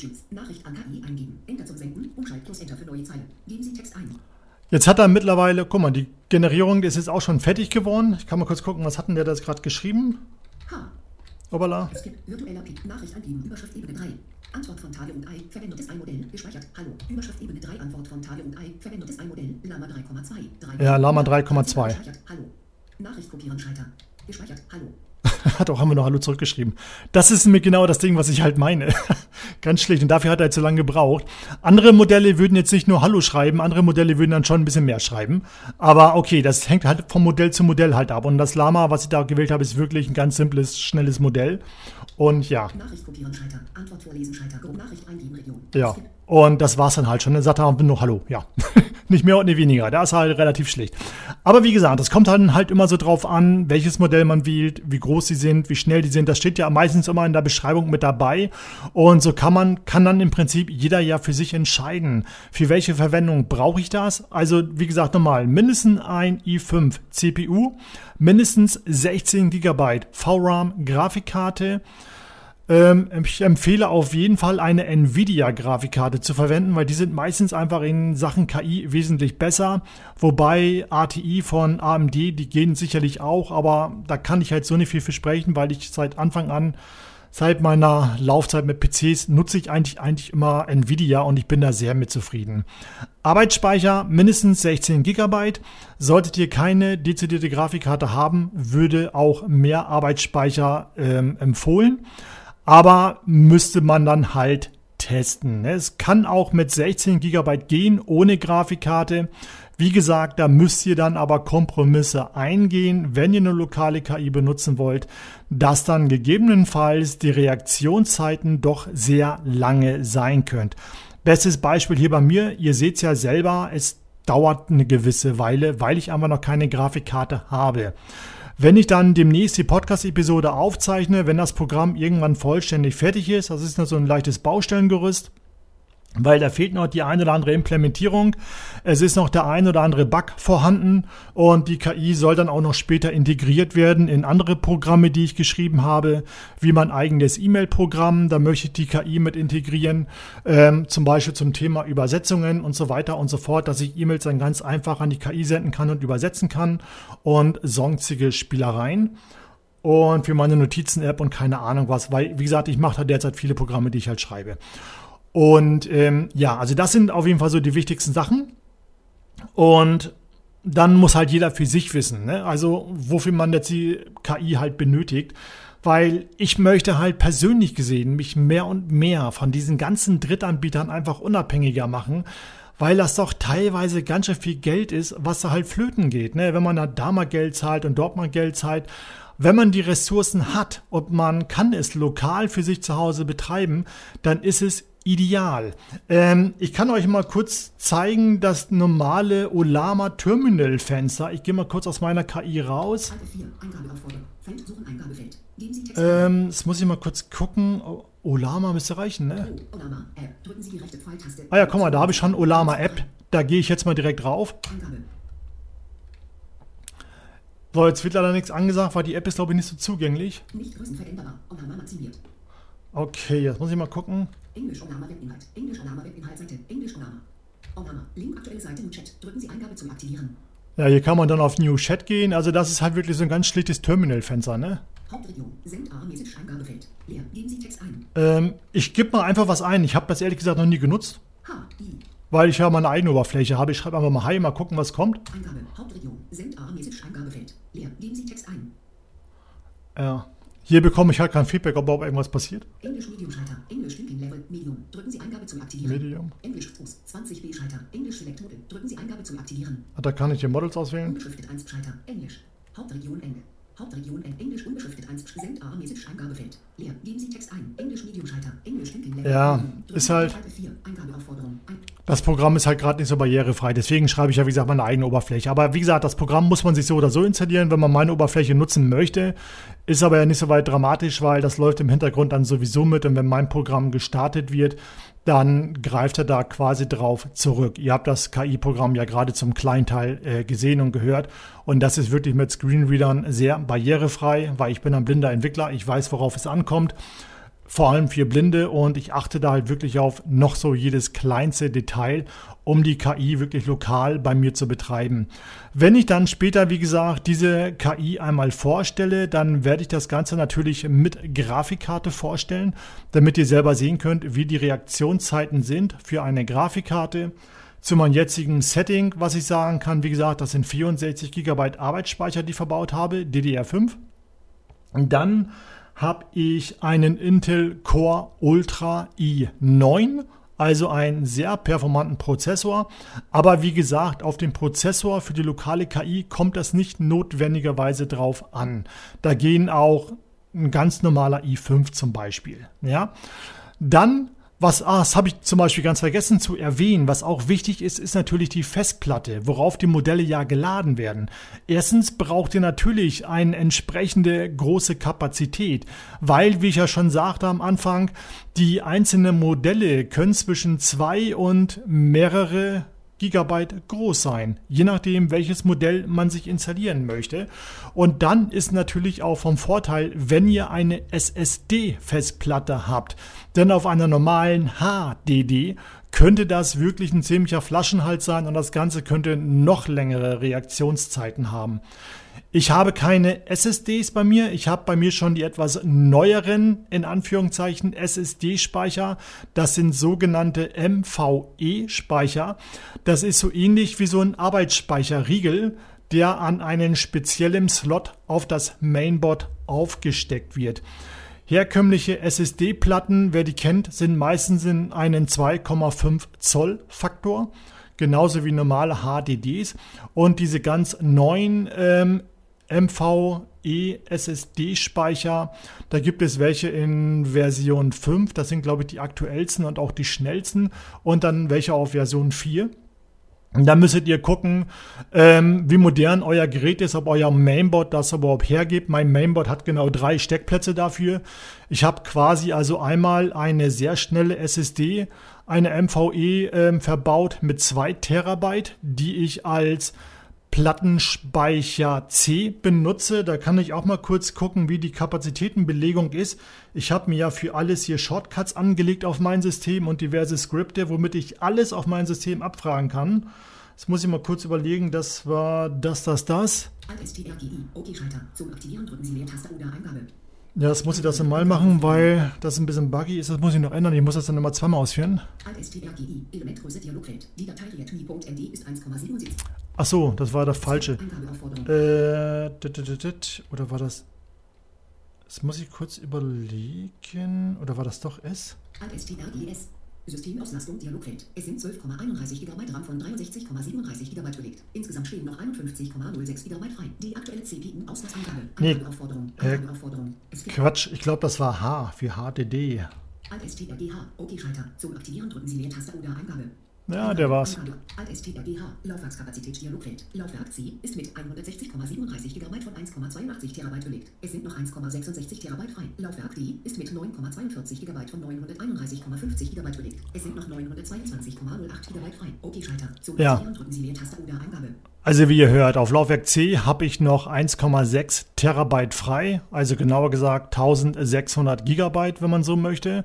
Jetzt hat er mittlerweile, guck mal, die Generierung ist jetzt auch schon fertig geworden. Ich kann mal kurz gucken, was hat denn der das gerade geschrieben? Obala. Virtueller Pick. Nachricht angeben. Überschrift Ebene drei. Antwort von Tale und Ei. Verwendetes Ei-Modell. Gespeichert. Hallo. Überschrift Ebene drei. Antwort von Tale und Ei. Verwendetes Ei-Modell. Lama drei Komma zwei. Ja, Lama drei Komma zwei. Hallo. Nachricht kopieren. Scheiter. Gespeichert. Hallo. Hat auch, haben wir noch Hallo zurückgeschrieben. Das ist mir genau das Ding, was ich halt meine. Ganz schlecht. Und dafür hat er jetzt so lange gebraucht. Andere Modelle würden jetzt nicht nur Hallo schreiben, andere Modelle würden dann schon ein bisschen mehr schreiben. Aber okay, das hängt halt vom Modell zu Modell halt ab. Und das Lama, was ich da gewählt habe, ist wirklich ein ganz simples, schnelles Modell. Und ja. Nachricht kopieren. Scheiter. Antwort vorlesen. Scheiter. Nachricht eingeben. Region. Ja. Und das war's dann halt schon. Dann sagt er nur Hallo. Ja. Nicht mehr und nicht weniger. Da ist halt relativ schlecht. Aber wie gesagt, das kommt dann halt immer so drauf an, welches Modell man wählt, wie groß sie sind, wie schnell die sind. Das steht ja meistens immer in der Beschreibung mit dabei. Und so kann man, kann dann im Prinzip jeder ja für sich entscheiden, für welche Verwendung brauche ich das. Also wie gesagt nochmal, mindestens ein i fünf C P U, mindestens sechzehn Gigabyte V RAM Grafikkarte. Ähm, ich empfehle auf jeden Fall eine Nvidia-Grafikkarte zu verwenden, weil die sind meistens einfach in Sachen K I wesentlich besser. Wobei A T I von A M D, die gehen sicherlich auch, aber da kann ich halt so nicht viel versprechen, weil ich seit Anfang an, Seit meiner Laufzeit mit P Cs nutze ich eigentlich, eigentlich immer Nvidia und ich bin da sehr mit zufrieden. Arbeitsspeicher mindestens sechzehn Gigabyte. Solltet ihr keine dezidierte Grafikkarte haben, würde auch mehr Arbeitsspeicher ähm, empfohlen. Aber müsste man dann halt testen. Es kann auch mit sechzehn Gigabyte gehen, ohne Grafikkarte. Wie gesagt, da müsst ihr dann aber Kompromisse eingehen, wenn ihr eine lokale K I benutzen wollt, dass dann gegebenenfalls die Reaktionszeiten doch sehr lange sein können. Bestes Beispiel hier bei mir, ihr seht es ja selber, es dauert eine gewisse Weile, weil ich einfach noch keine Grafikkarte habe. Wenn ich dann demnächst die Podcast-Episode aufzeichne, wenn das Programm irgendwann vollständig fertig ist, das ist nur so ein leichtes Baustellengerüst, weil da fehlt noch die ein oder andere Implementierung. Es ist noch der ein oder andere Bug vorhanden und die K I soll dann auch noch später integriert werden in andere Programme, die ich geschrieben habe, wie mein eigenes E-Mail-Programm. Da möchte ich die K I mit integrieren, ähm, zum Beispiel zum Thema Übersetzungen und so weiter und so fort, dass ich E-Mails dann ganz einfach an die K I senden kann und übersetzen kann und sonstige Spielereien. Und für meine Notizen-App und keine Ahnung was, weil, wie gesagt, ich mache da derzeit viele Programme, die ich halt schreibe. Und ähm, ja, also das sind auf jeden Fall so die wichtigsten Sachen. Und dann muss halt jeder für sich wissen, ne? Also wofür man jetzt die K I halt benötigt. Weil ich möchte halt persönlich gesehen mich mehr und mehr von diesen ganzen Drittanbietern einfach unabhängiger machen, weil das doch teilweise ganz schön viel Geld ist, was da halt flöten geht, ne? Wenn man da mal Geld zahlt und dort mal Geld zahlt. Wenn man die Ressourcen hat und man kann es lokal für sich zu Hause betreiben, dann ist es ideal. Ähm, ich kann euch mal kurz zeigen, das normale Ollama Terminal Fenster. Ich gehe mal kurz aus meiner K I raus. Ähm, das muss ich mal kurz gucken. Ollama müsste reichen, ne? Ah ja, guck mal, da habe ich schon Ollama App. Da gehe ich jetzt mal direkt rauf. So, jetzt wird leider nichts angesagt, weil die App ist, glaube ich, nicht so zugänglich. Okay, jetzt muss ich mal gucken. Englisch Ollama Webinhalt. Englisch Ollama Webinhalt Seite. Englisch Ollama. Ollama. Link aktuelle Seite New Chat. Drücken Sie Eingabe zum Aktivieren. Ja, hier kann man dann auf New Chat gehen. Also das ist halt wirklich so ein ganz schlichtes Terminal-Fenster, ne? Hauptregion. Send A Message Eingabefeld. Leer. Geben Sie Text ein. Ähm, ich gebe mal einfach was ein. Ich habe das ehrlich gesagt noch nie genutzt. H, I. Weil ich ja meine eigene Oberfläche habe. Ich schreibe einfach mal Hi, mal gucken, was kommt. Eingabe. Hauptregion. Send A Message Eingabefeld. Leer. Geben Sie Text ein. Ja. Hier bekomme ich halt kein Feedback, ob überhaupt irgendwas passiert. Englisch Medium Schalter. Englisch Thinking Level Medium. Drücken Sie Eingabe zum Aktivieren. Medium. Englisch Fuß zwanzig B Schalter. Englisch Select Model. Drücken Sie Eingabe zum Aktivieren. Da kann ich die Models auswählen. Unbeschriftet eins Schalter. Englisch. Hauptregion Ende. Hauptregion Ende. Englisch unbeschriftet eins. Send A Message Eingabefeld. Leer. Geben Sie Text ein. Englisch Medium Schalter. Englisch Thinking Level. Ja, ist halt. Das Programm ist halt gerade nicht so barrierefrei. Deswegen schreibe ich ja, wie gesagt, meine eigene Oberfläche. Aber wie gesagt, das Programm muss man sich so oder so installieren, wenn man meine Oberfläche nutzen möchte. Ist aber ja nicht so weit dramatisch, weil das läuft im Hintergrund dann sowieso mit. Und wenn mein Programm gestartet wird, dann greift er da quasi drauf zurück. Ihr habt das K I-Programm ja gerade zum kleinen Teil äh, gesehen und gehört. Und das ist wirklich mit Screenreadern sehr barrierefrei, weil ich bin ein blinder Entwickler. Ich weiß, worauf es ankommt. Vor allem für Blinde, und ich achte da halt wirklich auf noch so jedes kleinste Detail, um die K I wirklich lokal bei mir zu betreiben. Wenn ich dann später, wie gesagt, diese K I einmal vorstelle, dann werde ich das Ganze natürlich mit Grafikkarte vorstellen, damit ihr selber sehen könnt, wie die Reaktionszeiten sind für eine Grafikkarte. Zu meinem jetzigen Setting, was ich sagen kann, wie gesagt, das sind vierundsechzig Gigabyte Arbeitsspeicher, die ich verbaut habe, D D R fünf. Und dann habe ich einen Intel Core Ultra i neun, also einen sehr performanten Prozessor. Aber wie gesagt, auf den Prozessor für die lokale K I kommt das nicht notwendigerweise drauf an. Da gehen auch ein ganz normaler i fünf zum Beispiel. Ja? Dann, was, ah, das habe ich zum Beispiel ganz vergessen zu erwähnen, was auch wichtig ist, ist natürlich die Festplatte, worauf die Modelle ja geladen werden. Erstens braucht ihr natürlich eine entsprechende große Kapazität, weil, wie ich ja schon sagte am Anfang, die einzelnen Modelle können zwischen zwei und mehrere Gigabyte groß sein, je nachdem, welches Modell man sich installieren möchte. Und dann ist natürlich auch vom Vorteil, wenn ihr eine S S D-Festplatte habt. Denn auf einer normalen H D D könnte das wirklich ein ziemlicher Flaschenhals sein und das Ganze könnte noch längere Reaktionszeiten haben. Ich habe keine S S Ds bei mir. Ich habe bei mir schon die etwas neueren, in Anführungszeichen, S S D-Speicher. Das sind sogenannte M V E-Speicher. Das ist so ähnlich wie so ein Arbeitsspeicherriegel, der an einen speziellen Slot auf das Mainboard aufgesteckt wird. Herkömmliche S S D-Platten, wer die kennt, sind meistens in einen zwei Komma fünf Zoll Faktor, genauso wie normale H D Ds. Und diese ganz neuen ähm, M V E S S D-Speicher, da gibt es welche in Version fünf, das sind glaube ich die aktuellsten und auch die schnellsten, und dann welche auf Version vier. Da müsstet ihr gucken, ähm, wie modern euer Gerät ist, ob euer Mainboard das überhaupt hergibt. Mein Mainboard hat genau drei Steckplätze dafür. Ich habe quasi also einmal eine sehr schnelle S S D, eine M V E ähm, verbaut mit zwei Terabyte, die ich als Plattenspeicher C benutze. Da kann ich auch mal kurz gucken, wie die Kapazitätenbelegung ist. Ich habe mir ja für alles hier Shortcuts angelegt auf mein System und diverse Skripte, womit ich alles auf mein System abfragen kann. Jetzt muss ich mal kurz überlegen, das war das, das, das. OK-Schalter. Zum Aktivieren drücken Sie Leertaste oder Eingabe. Ja, das muss ich das mal machen, weil das ein bisschen buggy ist. Das muss ich noch ändern. Ich muss das dann nochmal zweimal ausführen. Alt-S-T-R-G-I, Elementgröße Dialogfeld. Die Datei readme.md ist eins Komma siebenundsiebzig. Ach so, das war das Falsche. Äh, oder war das... Das muss ich kurz überlegen. Oder war das doch S? Alt-S-T-R-G-S. Systemauslastung Dialogfeld. Es sind zwölf Komma einunddreißig Gigabyte RAM von dreiundsechzig Komma siebenunddreißig Gigabyte belegt. Insgesamt stehen noch einundfünfzig Komma null sechs Gigabyte frei. Die aktuelle C P U-Auslassangabe. Nee, Aufforderung. äh, Quatsch, ich glaube, das war H für H D D. Alt-S-T-R-G-H. OK-Schalter. Zum Aktivieren drücken Sie Leertaste oder Eingabe. Ja, der war's. Alt-S-T-R-G-H. Laufwerkskapazität Dialogfeld. Laufwerk C ist mit hundertsechzig Komma siebenunddreißig Gigabyte von eins Komma zweiundachtzig Terabyte belegt. Es sind noch eins Komma sechsundsechzig Terabyte frei. Laufwerk D ist mit neun Komma zweiundvierzig Gigabyte von neunhunderteinunddreißig Komma fünfzig Gigabyte belegt. Es sind noch neunhundertzweiundzwanzig Komma null acht Gigabyte frei. OK-Schalter. Zum Ja. Aktivieren drücken Sie Leertaste oder Eingabe. Also wie ihr hört, auf Laufwerk C habe ich noch eins Komma sechs Terabyte frei, also genauer gesagt eintausendsechshundert Gigabyte, wenn man so möchte.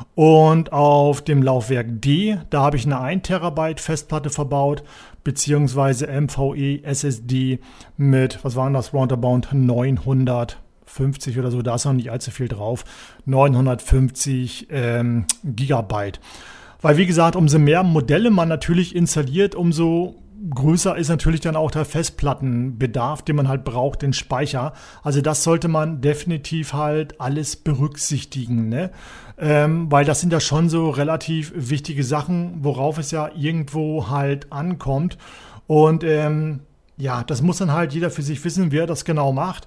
Und auf dem Laufwerk D, da habe ich eine ein Terabyte Festplatte verbaut, beziehungsweise M V E S S D mit, was waren das, roundabout neunhundertfünfzig oder so, da ist noch nicht allzu viel drauf, neunhundertfünfzig ähm, Gigabyte. Weil wie gesagt, umso mehr Modelle man natürlich installiert, umso größer ist natürlich dann auch der Festplattenbedarf, den man halt braucht, den Speicher. Also das sollte man definitiv halt alles berücksichtigen, ne? Ähm, weil das sind ja schon so relativ wichtige Sachen, worauf es ja irgendwo halt ankommt. Und ähm, ja, das muss dann halt jeder für sich wissen, wer das genau macht.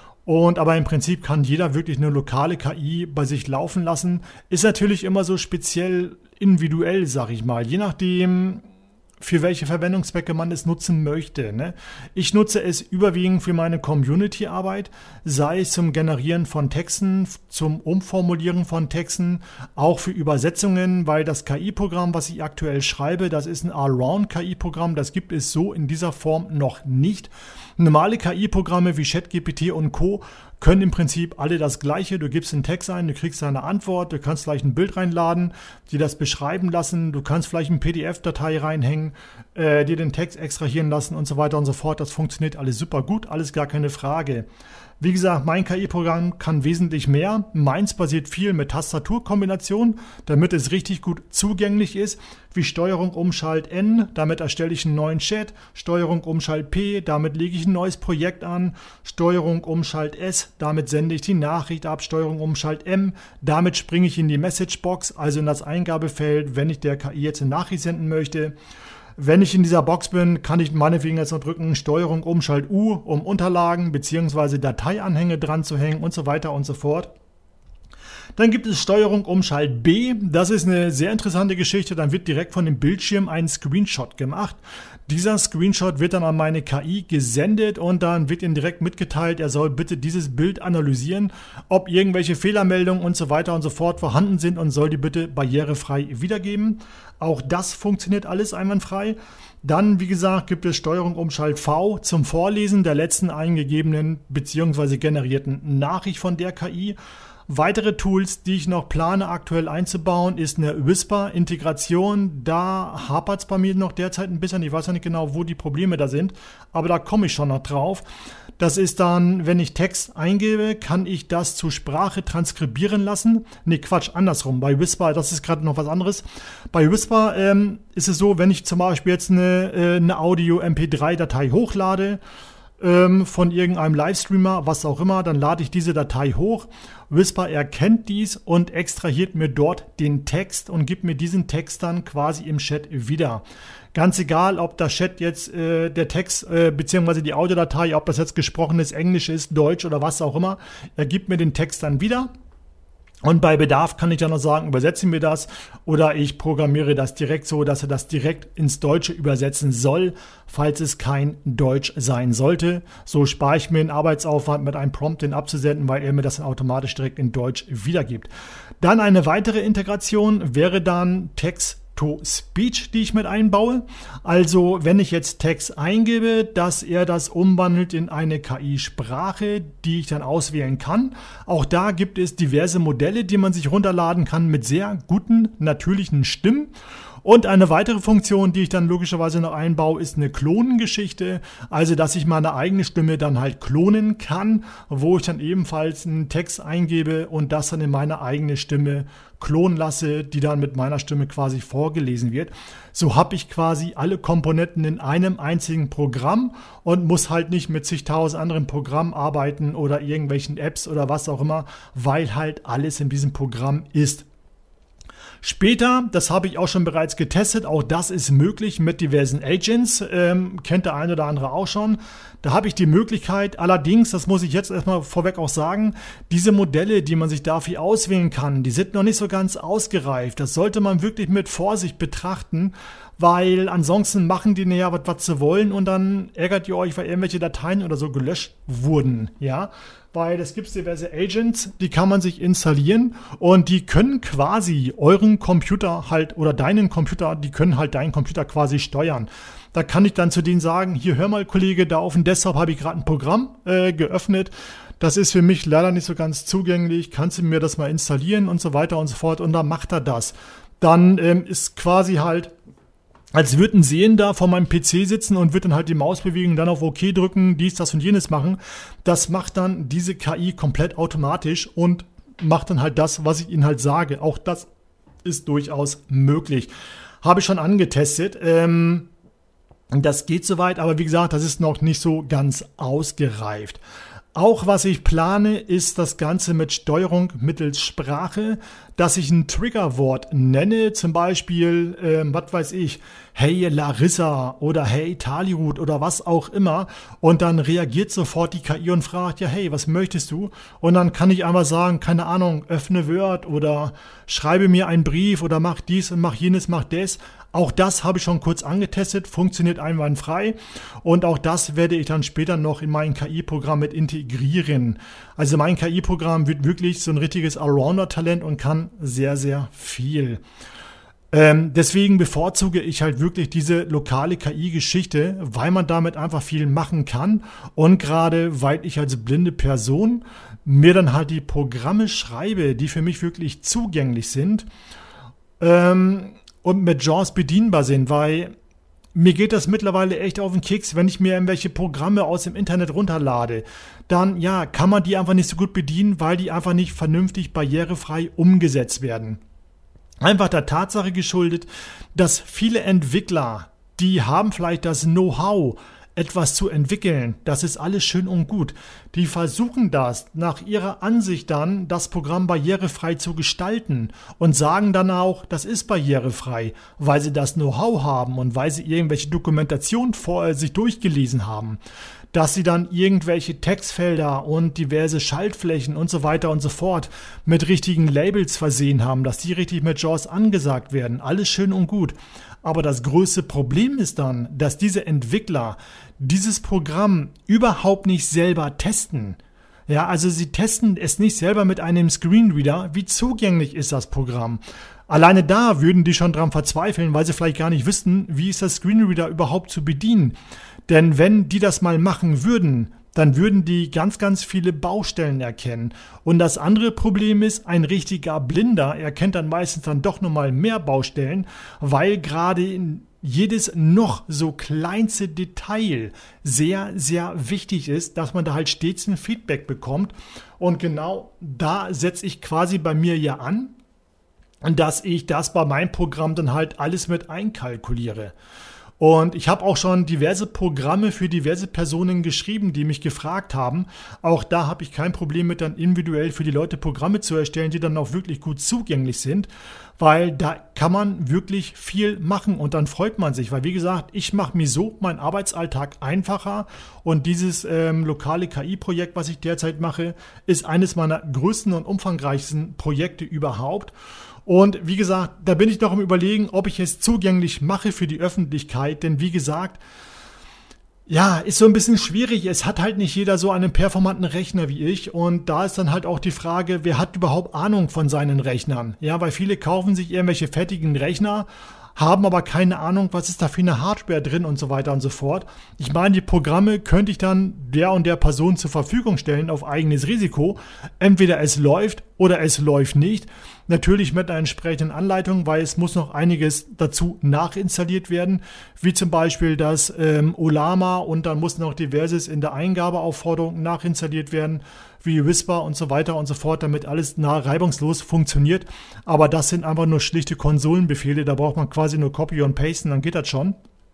Und aber im Prinzip kann jeder wirklich eine lokale K I bei sich laufen lassen. Ist natürlich immer so speziell individuell, sag ich mal. Je nachdem, für welche Verwendungszwecke man es nutzen möchte, ne? Ich nutze es überwiegend für meine Community-Arbeit, sei es zum Generieren von Texten, zum Umformulieren von Texten, auch für Übersetzungen, weil das K I-Programm, was ich aktuell schreibe, das ist ein Allround-K I-Programm, das gibt es so in dieser Form noch nicht. Normale K I-Programme wie ChatGPT und Co. können im Prinzip alle das Gleiche. Du gibst einen Text ein, du kriegst eine Antwort, du kannst vielleicht ein Bild reinladen, dir das beschreiben lassen, du kannst vielleicht eine P D F-Datei reinhängen, äh, dir den Text extrahieren lassen und so weiter und so fort. Das funktioniert alles super gut, alles gar keine Frage. Wie gesagt, mein K I-Programm kann wesentlich mehr. Meins basiert viel mit Tastaturkombination, damit es richtig gut zugänglich ist, wie Steuerung Umschalt N, damit erstelle ich einen neuen Chat, Steuerung Umschalt P, damit lege ich ein neues Projekt an, Steuerung Umschalt S, damit sende ich die Nachricht ab, Steuerung Umschalt M, damit springe ich in die Messagebox, also in das Eingabefeld, wenn ich der K I jetzt eine Nachricht senden möchte. Wenn ich in dieser Box bin, kann ich meinetwegen jetzt noch drücken Steuerung Umschalt U, um Unterlagen bzw. Dateianhänge dran zu hängen und so weiter und so fort. Dann gibt es Steuerung Umschalt B. Das ist eine sehr interessante Geschichte. Dann wird direkt von dem Bildschirm ein Screenshot gemacht. Dieser Screenshot wird dann an meine K I gesendet und dann wird ihm direkt mitgeteilt, er soll bitte dieses Bild analysieren, ob irgendwelche Fehlermeldungen und so weiter und so fort vorhanden sind und soll die bitte barrierefrei wiedergeben. Auch das funktioniert alles einwandfrei. Dann, wie gesagt, gibt es Steuerung Umschalt V zum Vorlesen der letzten eingegebenen bzw. generierten Nachricht von der K I. Weitere Tools, die ich noch plane aktuell einzubauen, ist eine Whisper-Integration. Da hapert es bei mir noch derzeit ein bisschen. Ich weiß ja nicht genau, wo die Probleme da sind, aber da komme ich schon noch drauf. Das ist dann, wenn ich Text eingebe, kann ich das zu Sprache transkribieren lassen. Ne, Quatsch, andersrum. Bei Whisper, das ist gerade noch was anderes. Bei Whisper ähm, ist es so, wenn ich zum Beispiel jetzt eine, äh, eine Audio-M P drei Datei hochlade, von irgendeinem Livestreamer, was auch immer, dann lade ich diese Datei hoch. Whisper erkennt dies und extrahiert mir dort den Text und gibt mir diesen Text dann quasi im Chat wieder. Ganz egal, ob der Chat jetzt äh, der Text äh, beziehungsweise die Audiodatei, ob das jetzt gesprochenes Englisch ist, Deutsch oder was auch immer, er gibt mir den Text dann wieder. Und bei Bedarf kann ich dann noch sagen, übersetze mir das oder ich programmiere das direkt so, dass er das direkt ins Deutsche übersetzen soll, falls es kein Deutsch sein sollte. So spare ich mir den Arbeitsaufwand, mit einem Prompt den abzusenden, weil er mir das dann automatisch direkt in Deutsch wiedergibt. Dann eine weitere Integration wäre dann Text-to-Speech, die ich mit einbaue. Also wenn ich jetzt Text eingebe, dass er das umwandelt in eine K I-Sprache, die ich dann auswählen kann. Auch da gibt es diverse Modelle, die man sich runterladen kann mit sehr guten, natürlichen Stimmen. Und eine weitere Funktion, die ich dann logischerweise noch einbaue, ist eine Klonengeschichte. Also, dass ich meine eigene Stimme dann halt klonen kann, wo ich dann ebenfalls einen Text eingebe und das dann in meine eigene Stimme klonen lasse, die dann mit meiner Stimme quasi vorgelesen wird. So habe ich quasi alle Komponenten in einem einzigen Programm und muss halt nicht mit zigtausend anderen Programmen arbeiten oder irgendwelchen Apps oder was auch immer, weil halt alles in diesem Programm ist. Später, das habe ich auch schon bereits getestet, auch das ist möglich mit diversen Agents, ähm, kennt der eine oder andere auch schon. Da habe ich die Möglichkeit, allerdings, das muss ich jetzt erstmal vorweg auch sagen, diese Modelle, die man sich dafür auswählen kann, die sind noch nicht so ganz ausgereift. Das sollte man wirklich mit Vorsicht betrachten, weil ansonsten machen die näher was, was sie wollen und dann ärgert ihr euch, weil irgendwelche Dateien oder so gelöscht wurden, ja. Weil es gibt diverse Agents, die kann man sich installieren und die können quasi euren Computer halt oder deinen Computer, die können halt deinen Computer quasi steuern. Da kann ich dann zu denen sagen, hier hör mal Kollege, da auf dem Desktop habe ich gerade ein Programm äh, geöffnet. Das ist für mich leider nicht so ganz zugänglich. Kannst du mir das mal installieren und so weiter und so fort und dann macht er das. Dann ähm, ist quasi halt als würde ein Sehender vor meinem P C sitzen und wird dann halt die Maus bewegen, dann auf OK drücken, dies, das und jenes machen. Das macht dann diese K I komplett automatisch und macht dann halt das, was ich ihnen halt sage. Auch das ist durchaus möglich. Habe ich schon angetestet. Ähm, das geht soweit, aber wie gesagt, das ist noch nicht so ganz ausgereift. Auch was ich plane, ist das Ganze mit Steuerung mittels Sprache, dass ich ein Triggerwort nenne, zum Beispiel, ähm, was weiß ich, hey Larissa oder hey Talirut oder was auch immer und dann reagiert sofort die K I und fragt, ja hey, was möchtest du? Und dann kann ich einfach sagen, keine Ahnung, öffne Word oder schreibe mir einen Brief oder mach dies und mach jenes, mach das. Auch das habe ich schon kurz angetestet, funktioniert einwandfrei und auch das werde ich dann später noch in mein K I-Programm mit integrieren. Also mein K I-Programm wird wirklich so ein richtiges Allrounder-Talent und kann sehr, sehr viel. Ähm, deswegen bevorzuge ich halt wirklich diese lokale K I-Geschichte, weil man damit einfach viel machen kann und gerade weil ich als blinde Person mir dann halt die Programme schreibe, die für mich wirklich zugänglich sind, ähm, und mit JAWS bedienbar sind, weil mir geht das mittlerweile echt auf den Keks, wenn ich mir irgendwelche Programme aus dem Internet runterlade. Dann, ja, kann man die einfach nicht so gut bedienen, weil die einfach nicht vernünftig barrierefrei umgesetzt werden. Einfach der Tatsache geschuldet, dass viele Entwickler, die haben vielleicht das Know-how, etwas zu entwickeln. Das ist alles schön und gut. Die versuchen das nach ihrer Ansicht dann, das Programm barrierefrei zu gestalten und sagen dann auch, das ist barrierefrei, weil sie das Know-how haben und weil sie irgendwelche Dokumentation vor sich durchgelesen haben. Dass sie dann irgendwelche Textfelder und diverse Schaltflächen und so weiter und so fort mit richtigen Labels versehen haben, dass die richtig mit JAWS angesagt werden. Alles schön und gut. Aber das größte Problem ist dann, dass diese Entwickler dieses Programm überhaupt nicht selber testen. Ja, also sie testen es nicht selber mit einem Screenreader. Wie zugänglich ist das Programm? Alleine da würden die schon dran verzweifeln, weil sie vielleicht gar nicht wissen, wie ist das Screenreader überhaupt zu bedienen. Denn wenn die das mal machen würden, dann würden die ganz, ganz viele Baustellen erkennen. Und das andere Problem ist, ein richtiger Blinder erkennt dann meistens dann doch nochmal mehr Baustellen, weil gerade in jedes noch so kleinste Detail sehr, sehr wichtig ist, dass man da halt stets ein Feedback bekommt. Und genau da setze ich quasi bei mir ja an, dass ich das bei meinem Programm dann halt alles mit einkalkuliere. Und ich habe auch schon diverse Programme für diverse Personen geschrieben, die mich gefragt haben. Auch da habe ich kein Problem mit, dann individuell für die Leute Programme zu erstellen, die dann auch wirklich gut zugänglich sind, weil da kann man wirklich viel machen und dann freut man sich. Weil wie gesagt, ich mache mir so meinen Arbeitsalltag einfacher und dieses ähm, lokale K I-Projekt, was ich derzeit mache, ist eines meiner größten und umfangreichsten Projekte überhaupt. Und wie gesagt, da bin ich noch am Überlegen, ob ich es zugänglich mache für die Öffentlichkeit. Denn wie gesagt, ja, ist so ein bisschen schwierig. Es hat halt nicht jeder so einen performanten Rechner wie ich. Und da ist dann halt auch die Frage, wer hat überhaupt Ahnung von seinen Rechnern? Ja, weil viele kaufen sich irgendwelche fertigen Rechner, haben aber keine Ahnung, was ist da für eine Hardware drin und so weiter und so fort. Ich meine, die Programme könnte ich dann der und der Person zur Verfügung stellen auf eigenes Risiko. Entweder es läuft oder es läuft nicht. Natürlich mit einer entsprechenden Anleitung, weil es muss noch einiges dazu nachinstalliert werden, wie zum Beispiel das ähm, Olama und dann muss noch diverses in der Eingabeaufforderung nachinstalliert werden, wie Whisper und so weiter und so fort, damit alles nah reibungslos funktioniert. Aber das sind einfach nur schlichte Konsolenbefehle, da braucht man quasi nur Copy und Pasten, dann geht das schon.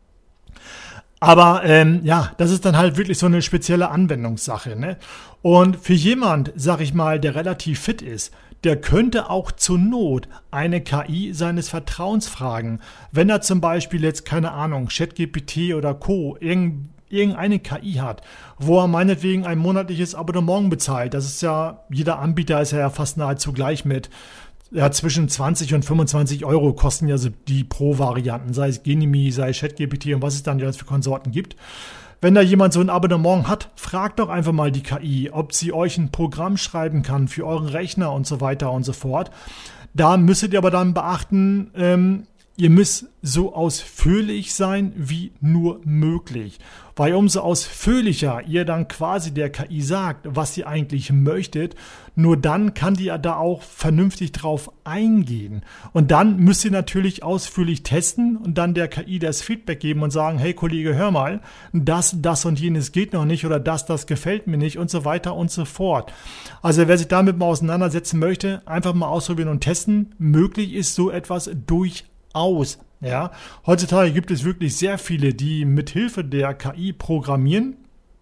Aber ähm, ja, das ist dann halt wirklich so eine spezielle Anwendungssache, ne? Und für jemand, sag ich mal, der relativ fit ist, der könnte auch zur Not eine K I seines Vertrauens fragen. Wenn er zum Beispiel jetzt, keine Ahnung, ChatGPT oder Co. irgend, irgendeine K I hat, wo er meinetwegen ein monatliches Abonnement bezahlt. Das ist ja, jeder Anbieter ist ja fast nahezu gleich mit. Ja, zwischen zwanzig und fünfundzwanzig Euro kosten ja so die Pro-Varianten, sei es Genimi, sei es ChatGPT und was es dann jetzt für Konsorten gibt. Wenn da jemand so ein Abonnement hat, fragt doch einfach mal die K I, ob sie euch ein Programm schreiben kann für euren Rechner und so weiter und so fort. Da müsstet ihr aber dann beachten, ähm, ihr müsst so ausführlich sein wie nur möglich. Weil umso ausführlicher ihr dann quasi der K I sagt, was ihr eigentlich möchtet, nur dann kann die da auch vernünftig drauf eingehen. Und dann müsst ihr natürlich ausführlich testen und dann der K I das Feedback geben und sagen, hey Kollege, hör mal, das, das und jenes geht noch nicht oder das, das gefällt mir nicht und so weiter und so fort. Also wer sich damit mal auseinandersetzen möchte, einfach mal ausprobieren und testen. Möglich ist so etwas durchaus. Ja, heutzutage gibt es wirklich sehr viele, die mit Hilfe der K I programmieren.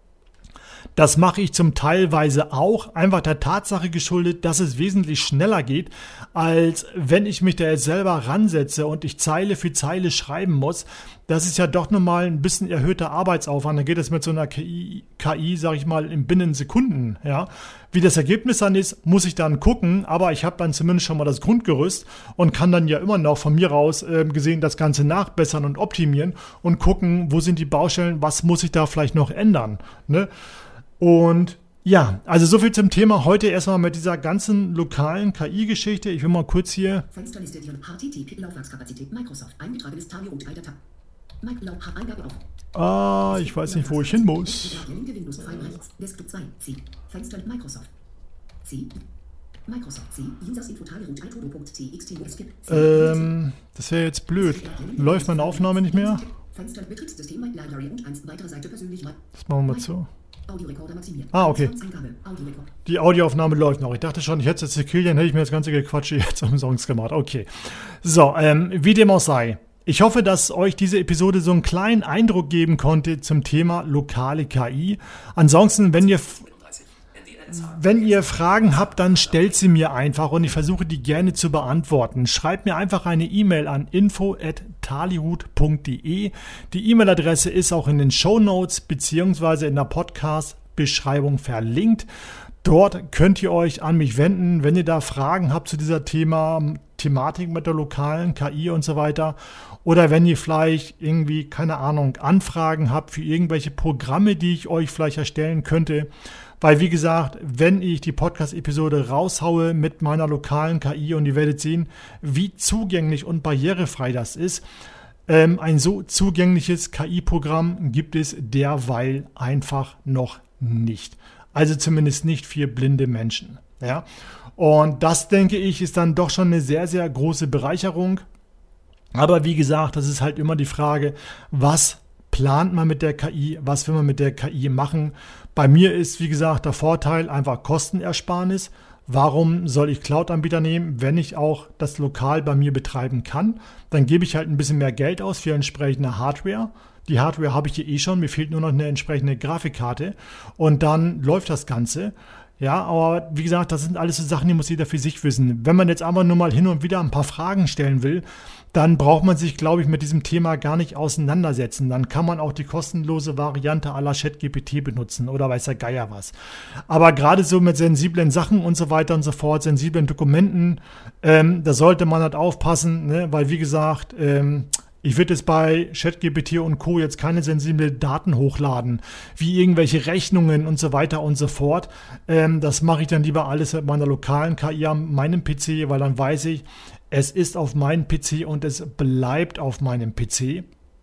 Das mache ich zum Teilweise auch, einfach der Tatsache geschuldet, dass es wesentlich schneller geht, als wenn ich mich da jetzt selber ransetze und ich Zeile für Zeile schreiben muss. Das ist ja doch nochmal ein bisschen erhöhter Arbeitsaufwand. Dann geht es mit so einer K I, K I, sag ich mal, in binnen Sekunden. Ja. Wie das Ergebnis dann ist, muss ich dann gucken, aber ich habe dann zumindest schon mal das Grundgerüst und kann dann ja immer noch von mir aus äh, gesehen das Ganze nachbessern und optimieren und gucken, wo sind die Baustellen, was muss ich da vielleicht noch ändern. Ne? Und ja, also so viel zum Thema heute erstmal mit dieser ganzen lokalen K I-Geschichte. Ich will mal kurz hier... Fensterliste H T T P Laufwerkskapazität Microsoft. Eingetragenes Talio drei Datei. Eingabe auf. Ah, ich weiß nicht, wo ich hin muss. Desktop zwei. C. Fenster Microsoft. C. Microsoft C. Usersinfo Talirut Altodo.txt. Ähm, das wäre jetzt blöd. Läuft meine Aufnahme nicht mehr? Fenster Betriebssystem Library und eins weitere Seite persönlich. Das machen wir mal zu. Audiorekorder maximiert. Ah, okay. Die Audioaufnahme läuft noch. Ich dachte schon, ich hätte jetzt Sekilien, hätte ich mir das ganze Gequatsche jetzt umsonst gemacht. Okay. So, ähm, wie dem auch sei. Ich hoffe, dass euch diese Episode so einen kleinen Eindruck geben konnte zum Thema lokale K I. Ansonsten, wenn ihr, wenn ihr Fragen habt, dann stellt sie mir einfach und ich versuche die gerne zu beantworten. Schreibt mir einfach eine E-Mail an info at talirut punkt de. Die E-Mail-Adresse ist auch in den Shownotes beziehungsweise in der Podcast-Beschreibung verlinkt. Dort könnt ihr euch an mich wenden, wenn ihr da Fragen habt zu dieser Thema, Thematik mit der lokalen K I und so weiter. Oder wenn ihr vielleicht irgendwie, keine Ahnung, Anfragen habt für irgendwelche Programme, die ich euch vielleicht erstellen könnte. Weil, wie gesagt, wenn ich die Podcast-Episode raushaue mit meiner lokalen K I und ihr werdet sehen, wie zugänglich und barrierefrei das ist, ähm, ein so zugängliches K I-Programm gibt es derweil einfach noch nicht. Also zumindest nicht für blinde Menschen. Ja? Und das, denke ich, ist dann doch schon eine sehr, sehr große Bereicherung. Aber wie gesagt, das ist halt immer die Frage, was plant man mit der K I, was will man mit der K I machen. Bei mir ist, wie gesagt, der Vorteil einfach Kostenersparnis. Warum soll ich Cloud-Anbieter nehmen, wenn ich auch das lokal bei mir betreiben kann? Dann gebe ich halt ein bisschen mehr Geld aus für entsprechende Hardware. Die Hardware habe ich hier eh schon, mir fehlt nur noch eine entsprechende Grafikkarte und dann läuft das Ganze. Ja, aber wie gesagt, das sind alles so Sachen, die muss jeder für sich wissen. Wenn man jetzt aber nur mal hin und wieder ein paar Fragen stellen will, dann braucht man sich, glaube ich, mit diesem Thema gar nicht auseinandersetzen. Dann kann man auch die kostenlose Variante à la ChatGPT benutzen oder weiß der Geier was. Aber gerade so mit sensiblen Sachen und so weiter und so fort, sensiblen Dokumenten, ähm, da sollte man halt aufpassen, ne? Weil wie gesagt, ähm, ich würde jetzt bei ChatGPT und Co. jetzt keine sensiblen Daten hochladen, wie irgendwelche Rechnungen und so weiter und so fort. Ähm, das mache ich dann lieber alles mit meiner lokalen K I an meinem P C, weil dann weiß ich, es ist auf meinem P C und es bleibt auf meinem P C.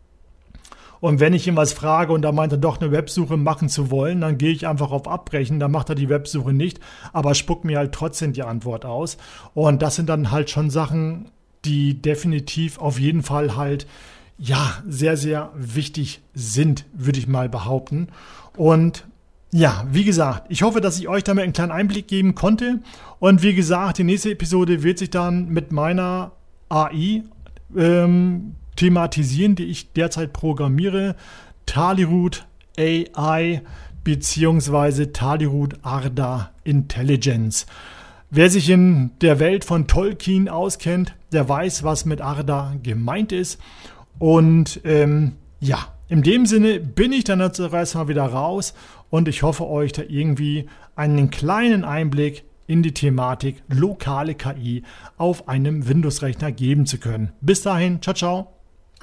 Und wenn ich ihm was frage und er meint, doch eine Websuche machen zu wollen, dann gehe ich einfach auf Abbrechen, dann macht er die Websuche nicht, aber spuckt mir halt trotzdem die Antwort aus. Und das sind dann halt schon Sachen, die definitiv auf jeden Fall halt, ja, sehr, sehr wichtig sind, würde ich mal behaupten. Und ja, wie gesagt, ich hoffe, dass ich euch damit einen kleinen Einblick geben konnte. Und wie gesagt, die nächste Episode wird sich dann mit meiner A I ähm, thematisieren, die ich derzeit programmiere. Taliroot A I beziehungsweise Taliroot Arda Intelligence. Wer sich in der Welt von Tolkien auskennt, der weiß, was mit Arda gemeint ist. Und ähm, ja, in dem Sinne bin ich dann jetzt erstmal wieder raus und ich hoffe, euch da irgendwie einen kleinen Einblick in die Thematik lokale K I auf einem Windows-Rechner geben zu können. Bis dahin, ciao, ciao.